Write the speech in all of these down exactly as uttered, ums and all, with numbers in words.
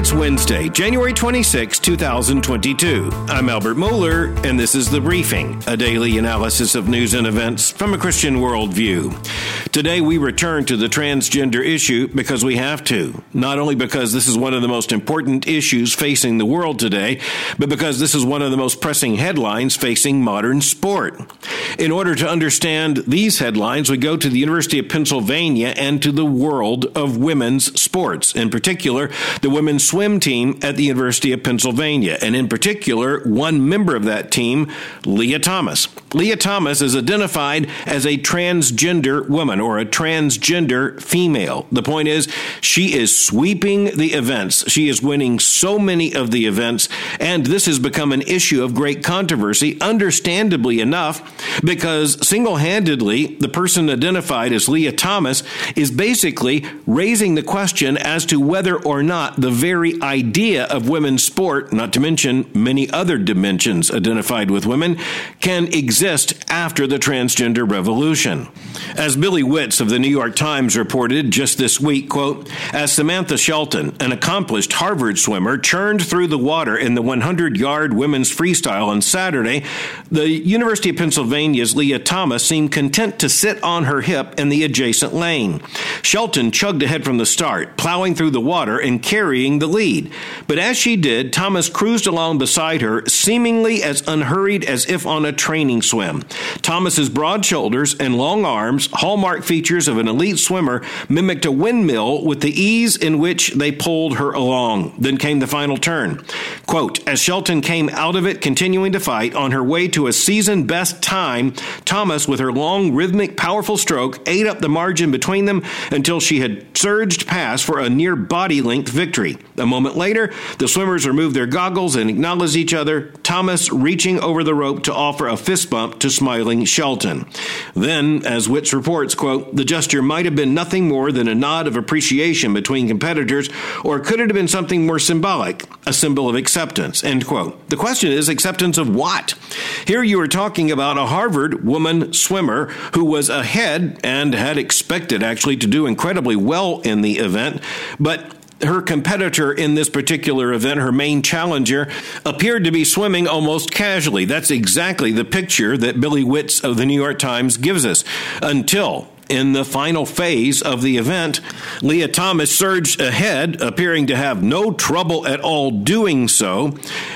It's Wednesday, January twenty-sixth, twenty twenty-two. I'm Albert Mohler, and this is The Briefing, a daily analysis of news and events from a Christian worldview. Today, we return to the transgender issue because we have to. Not only because this is one of the most important issues facing the world today, but because this is one of the most pressing headlines facing modern sport. In order to understand these headlines, we go to the University of Pennsylvania and to the world of women's sports, in particular, the women's swim team at the University of Pennsylvania, and in particular, one member of that team, Lia Thomas. Lia Thomas is identified as a transgender woman or a transgender female. The point is, she is sweeping the events. She is winning so many of the events, and this has become an issue of great controversy, understandably enough, because single-handedly, the person identified as Lia Thomas is basically raising the question as to whether or not the very idea of women's sport, not to mention many other dimensions identified with women, can exist after the transgender revolution. As Billy Witz of the New York Times reported just this week, quote, as Samantha Shelton, an accomplished Harvard swimmer, churned through the water in the hundred-yard women's freestyle on Saturday, the University of Pennsylvania's Lia Thomas seemed content to sit on her hip in the adjacent lane. Shelton chugged ahead from the start, plowing through the water and carrying the lead. But as she did, Thomas cruised along beside her, seemingly as unhurried as if on a training swim. Thomas's broad shoulders and long arms, hallmark features of an elite swimmer, mimicked a windmill with the ease in which they pulled her along. Then came the final turn. Quote, as Shelton came out of it, continuing to fight, on her way to a season-best time, Thomas, with her long, rhythmic, powerful stroke, ate up the margin between them until she had surged past for a near body-length victory. A moment later, the swimmers removed their goggles and acknowledged each other, Thomas reaching over the rope to offer a fist bump to smiling Shelton. Then, as Witz reports, quote, the gesture might have been nothing more than a nod of appreciation between competitors, or could it have been something more symbolic, a symbol of acceptance, end quote. The question is, acceptance of what? Here you are talking about a Harvard woman swimmer who was ahead and had expected actually to do incredibly well in the event, but her competitor in this particular event, her main challenger, appeared to be swimming almost casually. That's exactly the picture that Billy Witz of the New York Times gives us, until in the final phase of the event, Lia Thomas surged ahead, appearing to have no trouble at all doing so.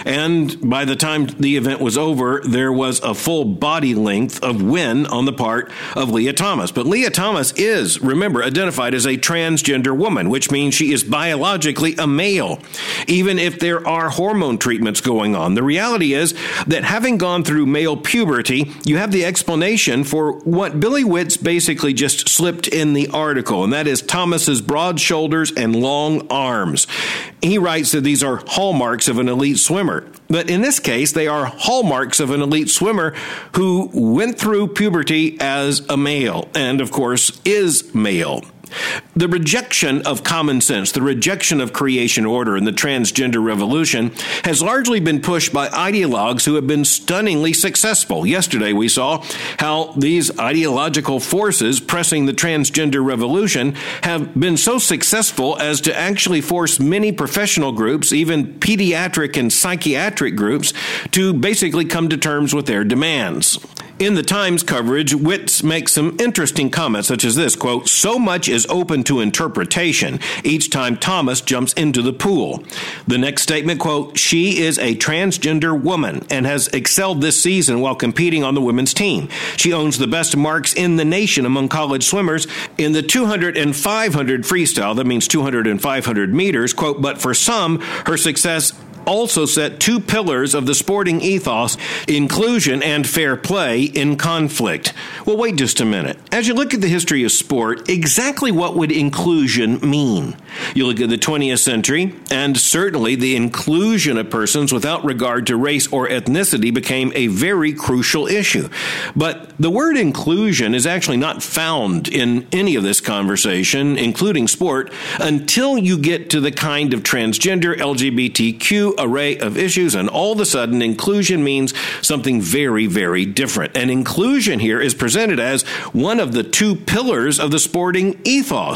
And by the time the event was over, there was a full body length of win on the part of Lia Thomas. But Lia Thomas is, remember, identified as a transgender woman, which means she is biologically a male, even if there are hormone treatments going on. The reality is that having gone through male puberty, you have the explanation for what Billy Witz basically just slipped in the article, and that is Thomas's broad shoulders and long arms. He writes that these are hallmarks of an elite swimmer. But in this case, they are hallmarks of an elite swimmer who went through puberty as a male, and of course is male. The rejection of common sense, the rejection of creation order in the transgender revolution has largely been pushed by ideologues who have been stunningly successful. Yesterday, we saw how these ideological forces pressing the transgender revolution have been so successful as to actually force many professional groups, even pediatric and psychiatric groups, to basically come to terms with their demands. In the Times coverage, Witz makes some interesting comments such as this, quote, so much is open to interpretation each time Thomas jumps into the pool. The next statement, quote, she is a transgender woman and has excelled this season while competing on the women's team. She owns the best marks in the nation among college swimmers in the two hundred and five hundred freestyle. That means two hundred and five hundred meters, quote, but for some, her success also set two pillars of the sporting ethos, inclusion and fair play, in conflict. Well, wait just a minute. As you look at the history of sport, exactly what would inclusion mean? You look at the twentieth century, and certainly the inclusion of persons without regard to race or ethnicity became a very crucial issue. But the word inclusion is actually not found in any of this conversation, including sport, until you get to the kind of transgender, L G B T Q array of issues, and all of a sudden inclusion means something very, very different. And inclusion here is presented as one of the two pillars of the sporting ethos.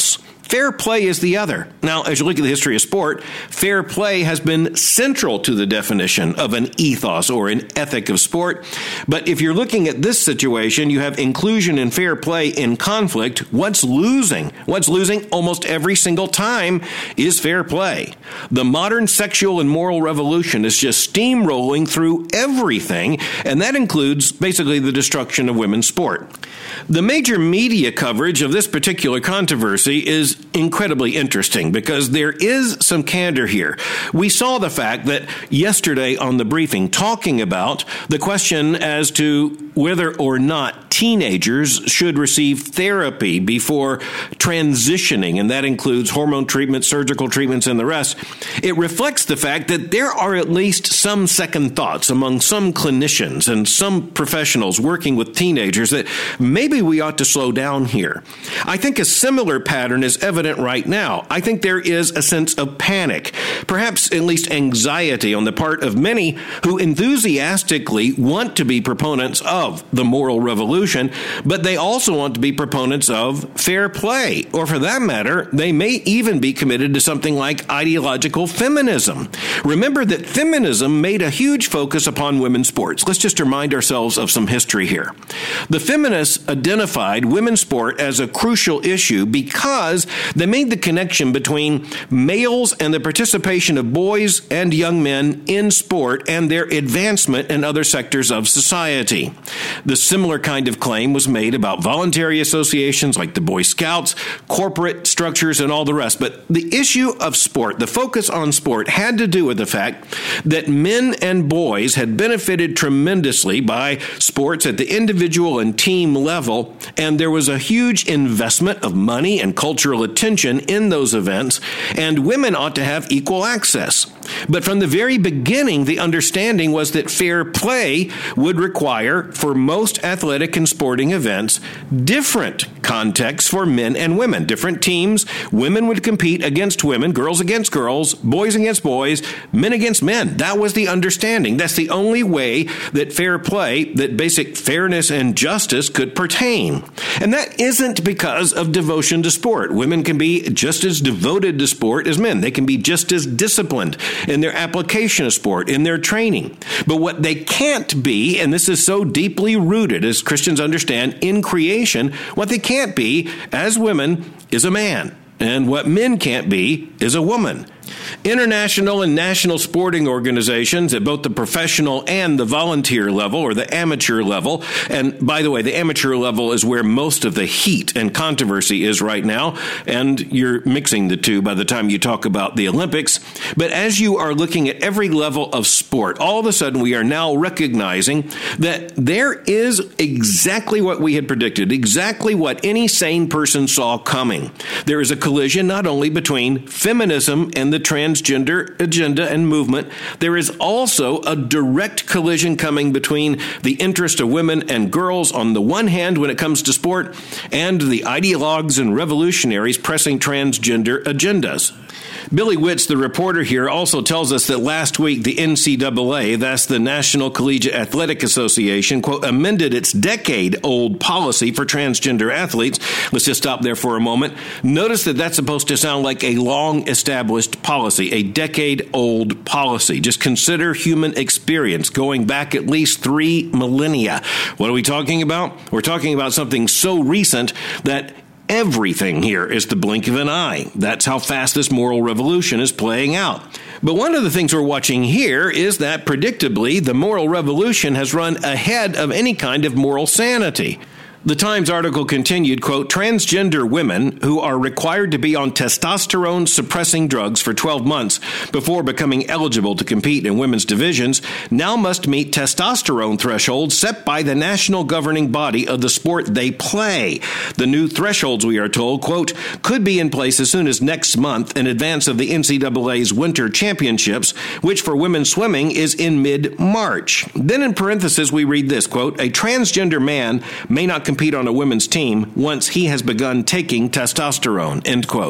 Fair play is the other. Now, as you look at the history of sport, fair play has been central to the definition of an ethos or an ethic of sport. But if you're looking at this situation, you have inclusion and fair play in conflict. What's losing? What's losing almost every single time is fair play. The modern sexual and moral revolution is just steamrolling through everything, and that includes basically the destruction of women's sport. The major media coverage of this particular controversy is incredibly interesting because there is some candor here. We saw the fact that yesterday on the briefing talking about the question as to whether or not teenagers should receive therapy before transitioning, and that includes hormone treatments, surgical treatments, and the rest. It reflects the fact that there are at least some second thoughts among some clinicians and some professionals working with teenagers that maybe we ought to slow down here. I think a similar pattern is evident right now. I think there is a sense of panic, perhaps at least anxiety on the part of many who enthusiastically want to be proponents of the moral revolution, but they also want to be proponents of fair play, or for that matter, they may even be committed to something like ideological feminism. Remember that feminism made a huge focus upon women's sports. Let's just remind ourselves of some history here. The feminists identified women's sport as a crucial issue because they made the connection between males and the participation of boys and young men in sport and their advancement in other sectors of society. The similar kind of claim was made about voluntary associations like the Boy Scouts, corporate structures, and all the rest. But the issue of sport, the focus on sport, had to do with the fact that men and boys had benefited tremendously by sports at the individual and team level, and there was a huge investment of money and cultural attention in those events, and women ought to have equal access. But from the very beginning, the understanding was that fair play would require, for most athletic and sporting events, different contexts for men and women, different teams. Women would compete against women, girls against girls, boys against boys, men against men. That was the understanding. That's the only way that fair play, that basic fairness and justice could pertain. And that isn't because of devotion to sport. Women can be just as devoted to sport as men. They can be just as disciplined in their application of sport, in their training. But what they can't be, and this is so deeply rooted, as Christians understand, in creation, what they can't be as women is a man. And what men can't be is a woman. International and national sporting organizations at both the professional and the volunteer level, or the amateur level, and by the way, the amateur level is where most of the heat and controversy is right now, and you're mixing the two by the time you talk about the Olympics. But as you are looking at every level of sport, all of a sudden we are now recognizing that there is exactly what we had predicted, exactly what any sane person saw coming. There is a collision not only between feminism and the transgender agenda and movement, there is also a direct collision coming between the interest of women and girls on the one hand when it comes to sport, and the ideologues and revolutionaries pressing transgender agendas. Billy Witz, the reporter here, also tells us that last week the N C double A, that's the National Collegiate Athletic Association, quote, amended its decade-old policy for transgender athletes. Let's just stop there for a moment. Notice that that's supposed to sound like a long-established policy, a decade-old policy. Just consider human experience going back at least three millennia. What are we talking about? We're talking about something so recent that everything here is the blink of an eye. That's how fast this moral revolution is playing out. But one of the things we're watching here is that, predictably, the moral revolution has run ahead of any kind of moral sanity. The Times article continued, quote, transgender women who are required to be on testosterone-suppressing drugs for twelve months before becoming eligible to compete in women's divisions now must meet testosterone thresholds set by the national governing body of the sport they play. The new thresholds, we are told, quote, could be in place as soon as next month in advance of the N C double A's Winter Championships, which for women's swimming is in mid-March. Then in parentheses, we read this, quote, a transgender man may not compete on a women's team once he has begun taking testosterone, end quote.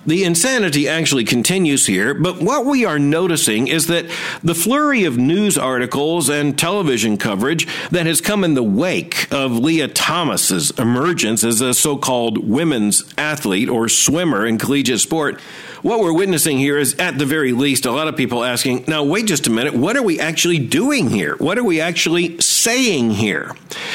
The insanity actually continues here, but what we are noticing is that the flurry of news articles and television coverage that has come in the wake of Leah Thomas's emergence as a so-called women's athlete or swimmer in collegiate sport, what we're witnessing here is, at the very least, a lot of people asking, now, wait just a minute, what are we actually doing here? What are we actually saying here?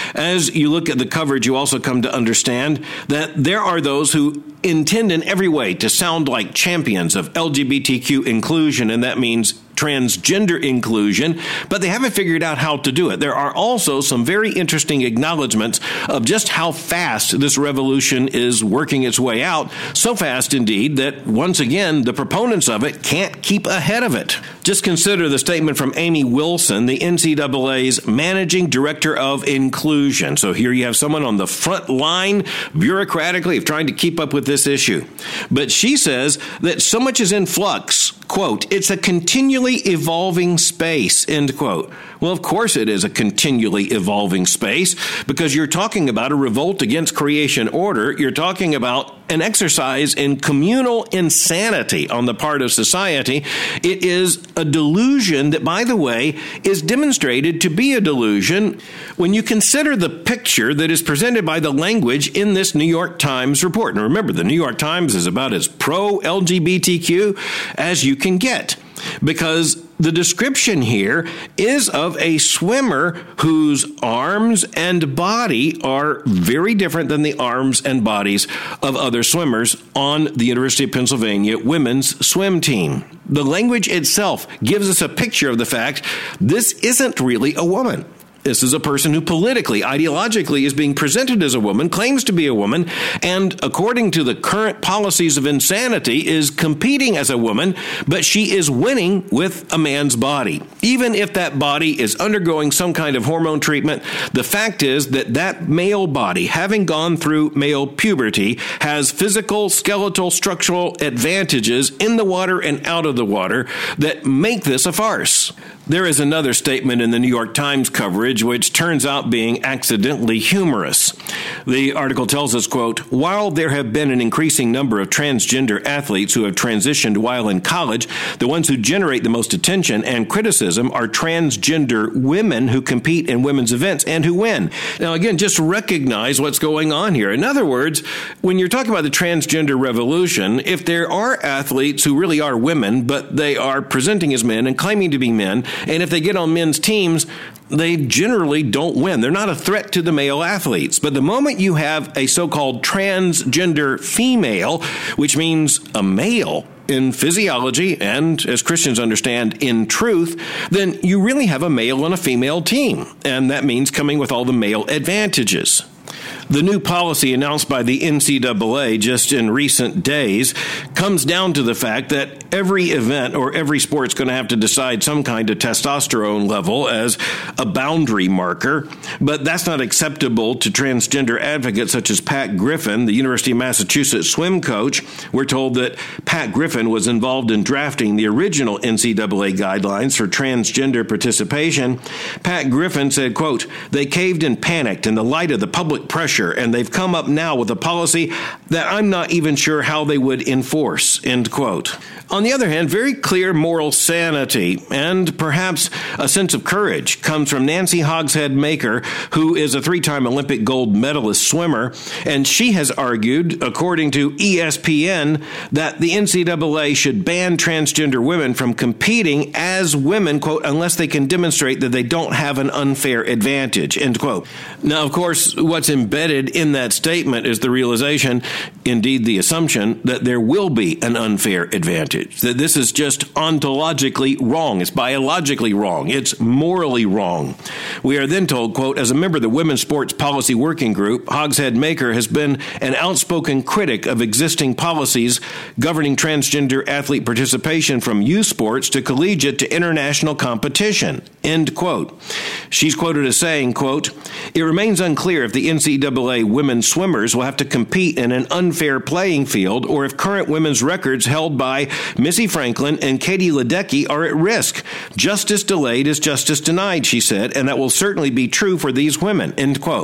As you look at the coverage, you also come to understand that there are those who intend in every way to sound like champions of L G B T Q inclusion, and that means transgender inclusion, but they haven't figured out how to do it. There are also some very interesting acknowledgments of just how fast this revolution is working its way out, so fast indeed that, once again, the proponents of it can't keep ahead of it. Just consider the statement from Amy Wilson, the N C double A's Managing Director of Inclusion. So here you have someone on the front line, bureaucratically, of trying to keep up with this issue. But she says that so much is in flux, quote, it's a continually evolving space, end quote. Well, of course it is a continually evolving space, because you're talking about a revolt against creation order. You're talking about an exercise in communal insanity on the part of society. It is a delusion that, by the way, is demonstrated to be a delusion when you consider the picture that is presented by the language in this New York Times report. And remember, the New York Times is about as pro-L G B T Q as you can get, because the description here is of a swimmer whose arms and body are very different than the arms and bodies of other swimmers on the University of Pennsylvania women's swim team. The language itself gives us a picture of the fact this isn't really a woman. This is a person who politically, ideologically is being presented as a woman, claims to be a woman, and according to the current policies of insanity is competing as a woman, but she is winning with a man's body. Even if that body is undergoing some kind of hormone treatment, the fact is that that male body, having gone through male puberty, has physical, skeletal, structural advantages in the water and out of the water that make this a farce. There is another statement in the New York Times coverage which turns out being accidentally humorous. The article tells us, quote, while there have been an increasing number of transgender athletes who have transitioned while in college, the ones who generate the most attention and criticism are transgender women who compete in women's events and who win. Now, again, just recognize what's going on here. In other words, when you're talking about the transgender revolution, if there are athletes who really are women, but they are presenting as men and claiming to be men, and if they get on men's teams, they generally don't win. They're not a threat to the male athletes. But the moment you have a so-called transgender female, which means a male in physiology and, as Christians understand, in truth, then you really have a male and a female team. And that means coming with all the male advantages. The new policy announced by the N C double A just in recent days comes down to the fact that every event or every sport's going to have to decide some kind of testosterone level as a boundary marker, but that's not acceptable to transgender advocates such as Pat Griffin, the University of Massachusetts swim coach. We're told that Pat Griffin was involved in drafting the original N C double A guidelines for transgender participation. Pat Griffin said, quote, they caved and panicked in the light of the public pressure, and they've come up now with a policy that I'm not even sure how they would enforce, end quote. On the other hand, very clear moral sanity and perhaps a sense of courage comes from Nancy Hogshead Maker, who is a three-time Olympic gold medalist swimmer, and she has argued, according to E S P N, that the N C double A should ban transgender women from competing as women, quote, unless they can demonstrate that they don't have an unfair advantage, end quote. Now, of course, what's embedded in that statement is the realization, indeed the assumption, that there will be an unfair advantage. That this is just ontologically wrong. It's biologically wrong. It's morally wrong. We are then told, quote, as a member of the Women's Sports Policy Working Group, Hogshead Maker has been an outspoken critic of existing policies governing transgender athlete participation from youth sports to collegiate to international competition, end quote. She's quoted as saying, quote, it remains unclear if the N C double A women's swimmers will have to compete in an unfair playing field or if current women's records held by Missy Franklin and Katie Ledecky are at risk. Justice delayed is justice denied, she said, and that will certainly be true for these women, end quote.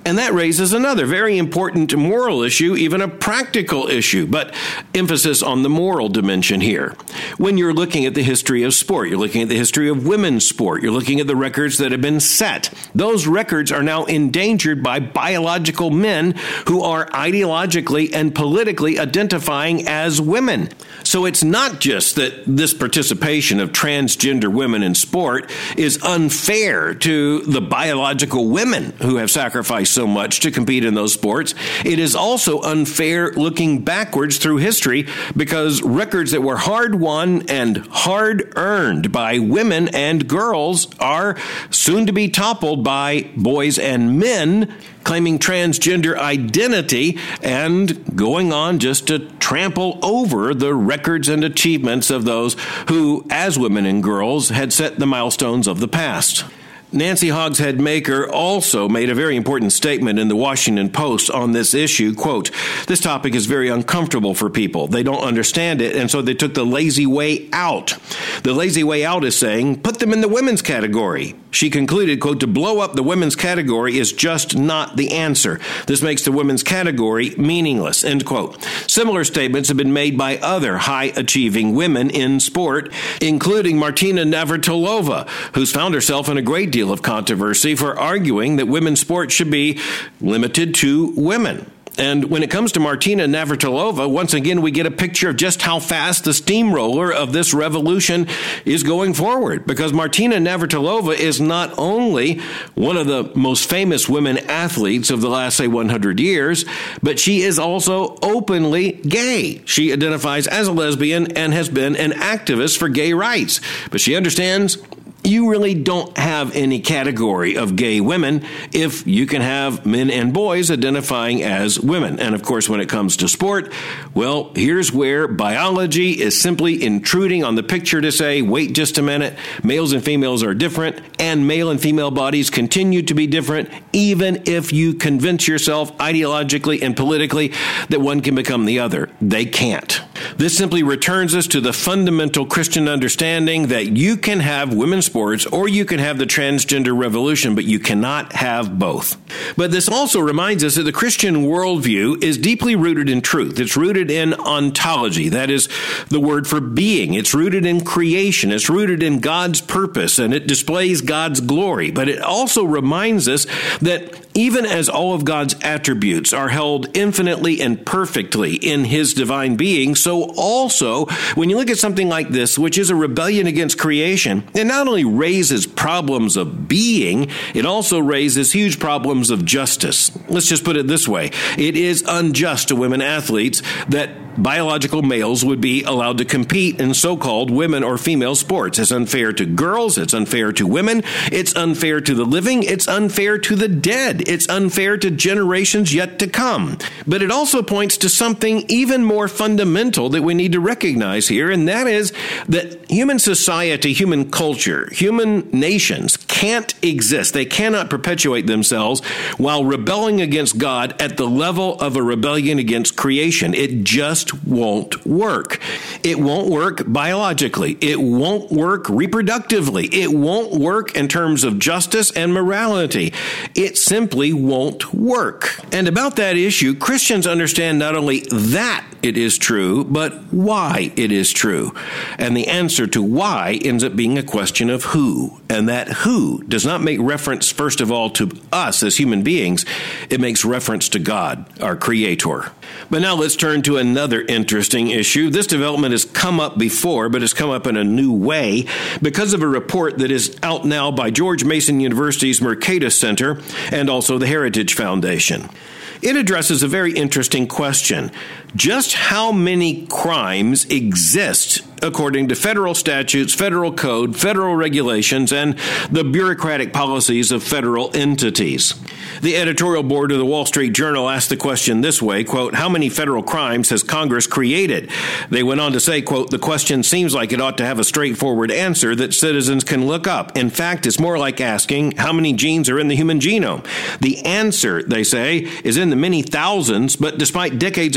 And that raises another very important moral issue, even a practical issue, but emphasis on the moral dimension here. When you're looking at the history of sport, you're looking at the history of women's sport, you're looking at the records that have been set. Those records are now endangered by biological men who are ideologically and politically identifying as women. So it's not just that this participation of transgender women in sport is unfair to the biological women who have sacrificed so much to compete in those sports. It is also unfair looking backwards through history because records that were hard won and hard earned by women and girls are soon to be toppled by boys and men claiming transgender identity and going on just to trample over the records and achievements of those who, as women and girls, had set the milestones of the past. Nancy Hogshead Maker also made a very important statement in the Washington Post on this issue. Quote, "This topic is very uncomfortable for people. They don't understand it, and so they took the lazy way out. The lazy way out is saying, put them in the women's category." She concluded, quote, "To blow up the women's category is just not the answer. This makes the women's category meaningless," end quote. Similar statements have been made by other high-achieving women in sport, including Martina Navratilova, who's found herself in a great deal of controversy for arguing that women's sports should be limited to women. And when it comes to Martina Navratilova, once again, we get a picture of just how fast the steamroller of this revolution is going forward. Because Martina Navratilova is not only one of the most famous women athletes of the last, say, one hundred years, but she is also openly gay. She identifies as a lesbian and has been an activist for gay rights. But she understands you really don't have any category of gay women if you can have men and boys identifying as women. And of course, when it comes to sport, well, here's where biology is simply intruding on the picture to say, wait just a minute, males and females are different, and male and female bodies continue to be different, even if you convince yourself ideologically and politically that one can become the other. They can't. This simply returns us to the fundamental Christian understanding that you can have women's sports or you can have the transgender revolution, but you cannot have both. But this also reminds us that the Christian worldview is deeply rooted in truth. It's rooted in ontology. That is the word for being. It's rooted in creation. It's rooted in God's purpose, and it displays God's glory. But it also reminds us that even as all of God's attributes are held infinitely and perfectly in his divine being, so also when you look at something like this, which is a rebellion against creation, it not only raises problems of being, it also raises huge problems of justice. Let's just put it this way. It is unjust to women athletes that biological males would be allowed to compete in so-called women or female sports. It's unfair to girls. It's unfair to women. It's unfair to the living. It's unfair to the dead. It's unfair to generations yet to come. But it also points to something even more fundamental that we need to recognize here, and that is that human society, human culture, human nations can't exist. They cannot perpetuate themselves while rebelling against God at the level of a rebellion against creation. It just won't work. It won't work biologically. It won't work reproductively. It won't work in terms of justice and morality. It simply won't work. And about that issue, Christians understand not only that it is true, but why it is true. And the answer to why ends up being a question of who. And that who does not make reference, first of all, to us as human beings. It makes reference to God, our Creator. But now let's turn to another interesting issue. This development has come up before, but has come up in a new way because of a report that is out now by George Mason University's Mercatus Center and also the Heritage Foundation. It addresses a very interesting question. Just how many crimes exist according to federal statutes, federal code, federal regulations, and the bureaucratic policies of federal entities? The editorial board of the Wall Street Journal asked the question this way, quote, "How many federal crimes has Congress created?" They went on to say, quote, "The question seems like it ought to have a straightforward answer that citizens can look up. In fact, it's more like asking how many genes are in the human genome. The answer," they say, "is in the many thousands, but despite decades of counting,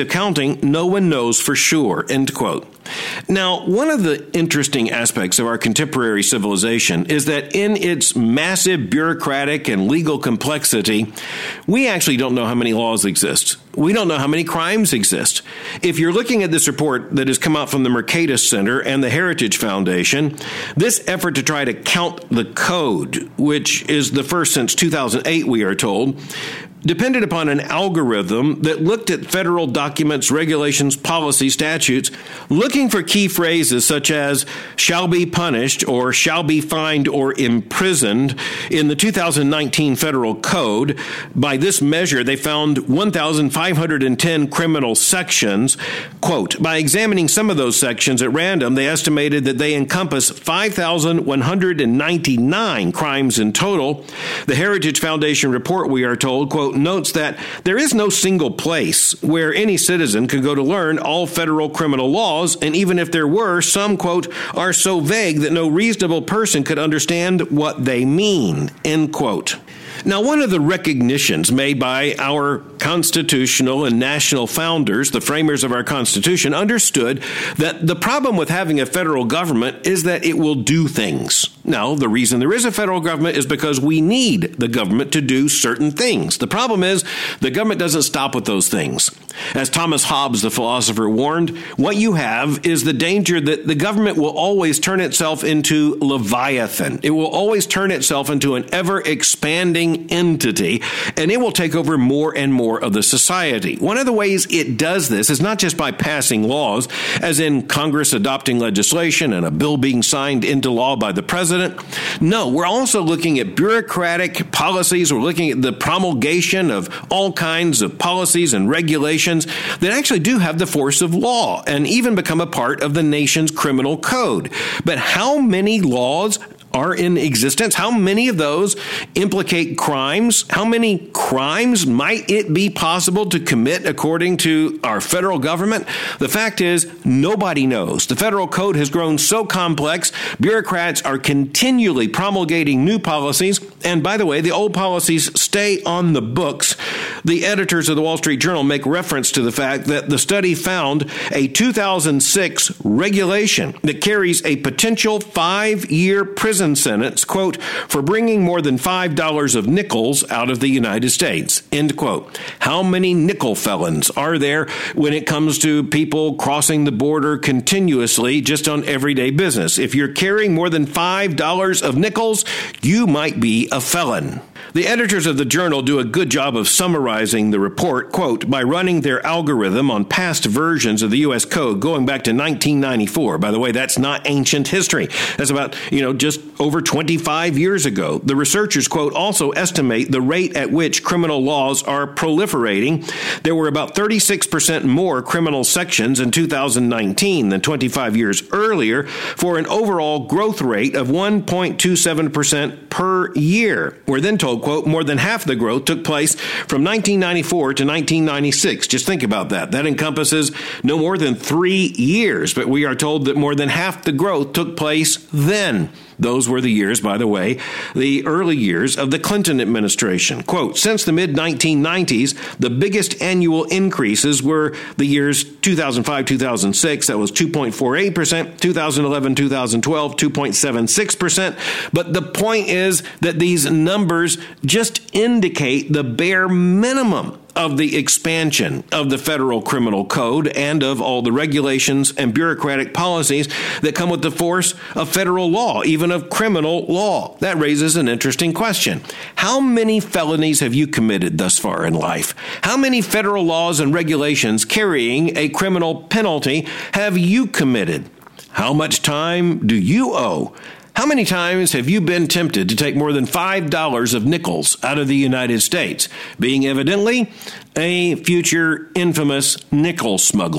saying, no one knows for sure, end quote. Now, one of the interesting aspects of our contemporary civilization is that in its massive bureaucratic and legal complexity, we actually don't know how many laws exist. We don't know how many crimes exist. If you're looking at this report that has come out from the Mercatus Center and the Heritage Foundation, this effort to try to count the code, which is the first since two thousand eight, we are told, depended upon an algorithm that looked at federal documents, regulations, policy, statutes, looking for key phrases such as shall be punished or shall be fined or imprisoned in the two thousand nineteen federal code. By this measure, they found one thousand five hundred ten criminal sections. Quote, by examining some of those sections at random, they estimated that they encompass five thousand one hundred ninety-nine crimes in total. The Heritage Foundation report, we are told, quote, notes that there is no single place where any citizen could go to learn all federal criminal laws, and even if there were, some, quote, are so vague that no reasonable person could understand what they mean, end quote. Now, one of the recognitions made by our constitutional and national founders, the framers of our Constitution, understood that the problem with having a federal government is that it will do things. Now, the reason there is a federal government is because we need the government to do certain things. The problem is the government doesn't stop with those things. As Thomas Hobbes, the philosopher, warned, what you have is the danger that the government will always turn itself into Leviathan. It will always turn itself into an ever-expanding entity, and it will take over more and more of the society. One of the ways it does this is not just by passing laws, as in Congress adopting legislation and a bill being signed into law by the president. No, we're also looking at bureaucratic policies. We're looking at the promulgation of all kinds of policies and regulations that actually do have the force of law and even become a part of the nation's criminal code. But how many laws are in existence? How many of those implicate crimes? How many crimes might it be possible to commit according to our federal government? The fact is, nobody knows. The federal code has grown so complex, bureaucrats are continually promulgating new policies. And by the way, the old policies stay on the books. The editors of the Wall Street Journal make reference to the fact that the study found a two thousand six regulation that carries a potential five-year prison sentence, quote, for bringing more than five dollars of nickels out of the United States, end quote. How many nickel felons are there when it comes to people crossing the border continuously just on everyday business? If you're carrying more than five dollars of nickels, you might be a felon. The editors of the Journal do a good job of summarizing the report, quote, by running their algorithm on past versions of the U S Code going back to nineteen ninety-four. By the way, that's not ancient history. That's about, you know, just over twenty-five years ago. The researchers, quote, also estimate the rate at which criminal laws are proliferating. There were about thirty-six percent more criminal sections in two thousand nineteen than twenty-five years earlier, for an overall growth rate of one point two seven percent per year. We're then told, quote, more than half the growth took place from nineteen ninety-four to nineteen ninety-six. Just think about that. That encompasses no more than three years, but we are told that more than half the growth took place then. Those were the years, by the way, the early years of the Clinton administration. Quote, since the mid nineteen nineties, the biggest annual increases were the years two thousand five, two thousand six. That was two point four eight percent. two thousand eleven, two thousand twelve, two point seven six percent. But the point is that these numbers just indicate the bare minimum of the expansion of the federal criminal code and of all the regulations and bureaucratic policies that come with the force of federal law, even of criminal law. That raises an interesting question. How many felonies have you committed thus far in life? How many federal laws and regulations carrying a criminal penalty have you committed? How much time do you owe? How many times have you been tempted to take more than five dollars of nickels out of the United States, being evidently a future infamous nickel smuggler?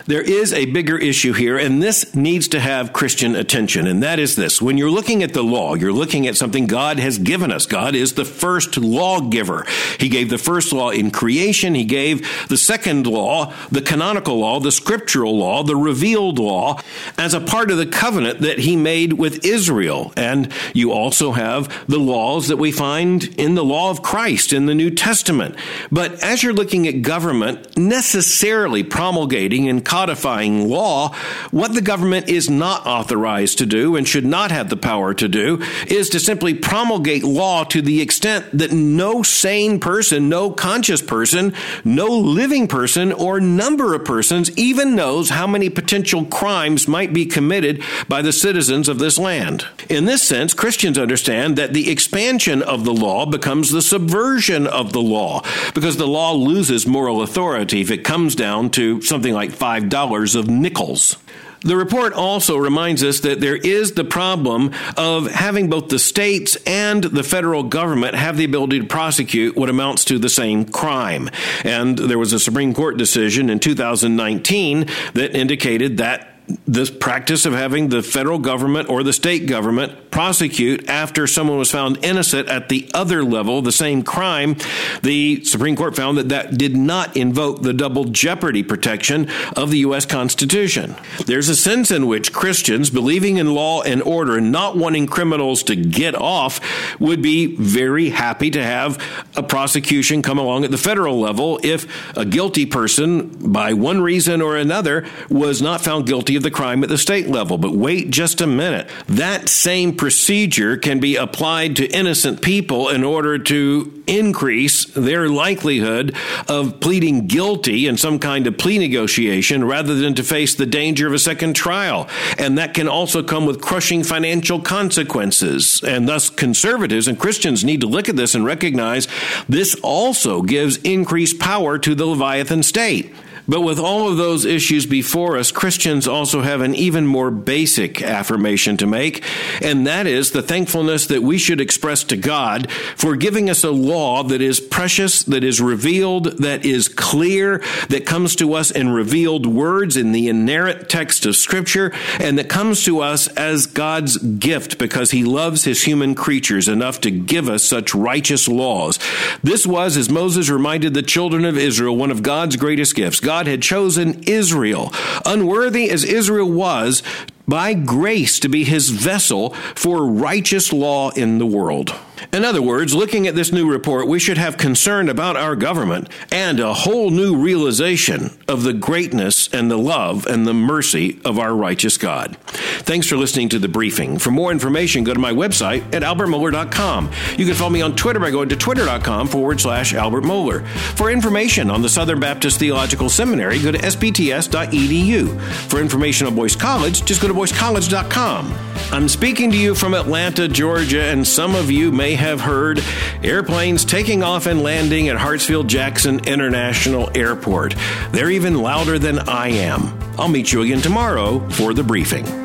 There is a bigger issue here, and this needs to have Christian attention, and that is this. When you're looking at the law, you're looking at something God has given us. God is the first lawgiver. He gave the first law in creation. He gave the second law, the canonical law, the scriptural law, the revealed law, as a part of the covenant that he made with Israel. And you also have the laws that we find in the law of Christ in the New Testament. But as you're looking at government necessarily promulgating and codifying law, what the government is not authorized to do and should not have the power to do is to simply promulgate law to the extent that no sane person, no conscious person, no living person, or number of persons even knows how many potential crimes might be committed by the citizens of this land. In this sense, Christians understand that the expansion of the law becomes the subversion of the law, because the law loses moral authority if it comes down to something like five dollars of nickels. The report also reminds us that there is the problem of having both the states and the federal government have the ability to prosecute what amounts to the same crime. And there was a Supreme Court decision in two thousand nineteen that indicated that this practice of having the federal government or the state government prosecute after someone was found innocent at the other level, the same crime, the Supreme Court found that that did not invoke the double jeopardy protection of the U S Constitution. There's a sense in which Christians, believing in law and order and not wanting criminals to get off, would be very happy to have a prosecution come along at the federal level if a guilty person, by one reason or another, was not found guilty of the crime at the state level. But wait just a minute. That same procedure can be applied to innocent people in order to increase their likelihood of pleading guilty in some kind of plea negotiation rather than to face the danger of a second trial. And that can also come with crushing financial consequences. And thus conservatives and Christians need to look at this and recognize this also gives increased power to the Leviathan state. But with all of those issues before us, Christians also have an even more basic affirmation to make, and that is the thankfulness that we should express to God for giving us a law that is precious, that is revealed, that is clear, that comes to us in revealed words in the inerrant text of Scripture, and that comes to us as God's gift because He loves His human creatures enough to give us such righteous laws. This was, as Moses reminded the children of Israel, one of God's greatest gifts. God had chosen Israel, unworthy as Israel was, by grace to be His vessel for righteous law in the world. In other words, looking at this new report, we should have concern about our government and a whole new realization of the greatness and the love and the mercy of our righteous God. Thanks for listening to The Briefing. For more information, go to my website at albert mohler dot com. You can follow me on Twitter by going to twitter.com forward slash Albert Mohler. For information on the Southern Baptist Theological Seminary, go to s b t s dot e d u. For information on Boyce College, just go to boyce college dot com. I'm speaking to you from Atlanta, Georgia, and some of you may have heard airplanes taking off and landing at Hartsfield-Jackson International Airport. They're even louder than I am. I'll meet you again tomorrow for The Briefing.